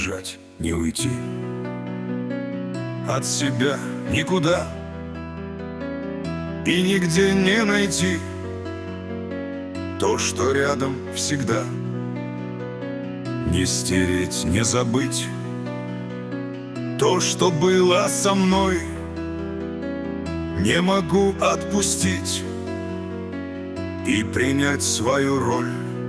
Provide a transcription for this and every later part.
убежать, не уйти от себя никуда и нигде не найти то, что рядом всегда. Не стереть, не забыть то, что было со мной. Не могу отпустить и принять свою роль.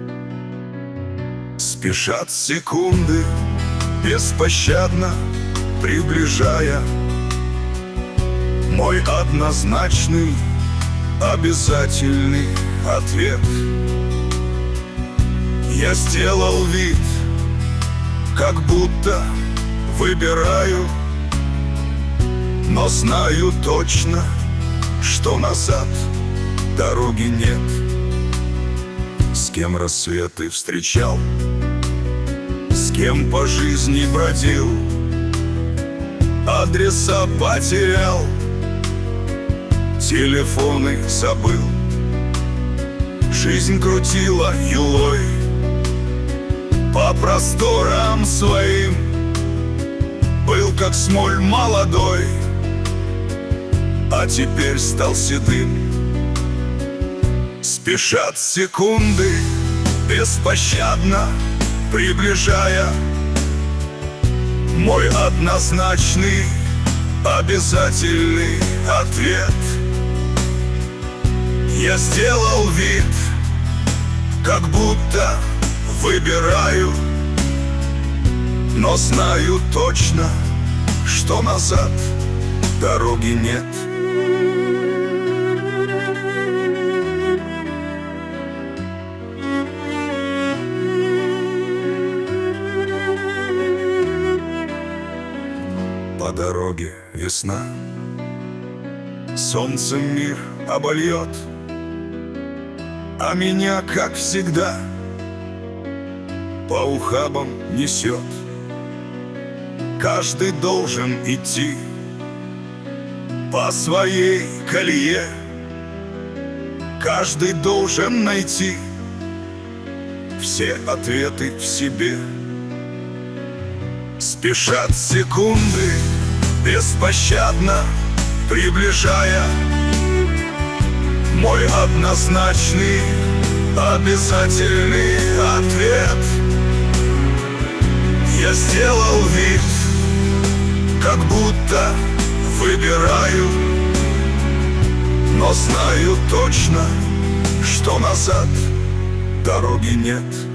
Спешат секунды, беспощадно приближая мой однозначный, обязательный ответ. Я сделал вид, как будто выбираю, но знаю точно, что назад дороги нет. С кем рассветы встречал, с кем по жизни бродил, адреса потерял, телефоны забыл. Жизнь крутила юлой по просторам своим. Был как смоль молодой, а теперь стал седым. Спешат секунды, беспощадно приближая мой однозначный, обязательный ответ. Я сделал вид, как будто выбираю, но знаю точно, что назад дороги нет. По дороге весна, солнцем мир обольет, а меня, как всегда, по ухабам несет. Каждый должен идти по своей колее, каждый должен найти все ответы в себе. Спешат секунды, беспощадно приближая мой однозначный, обязательный ответ. Я сделал вид, как будто выбираю, но знаю точно, что назад дороги нет.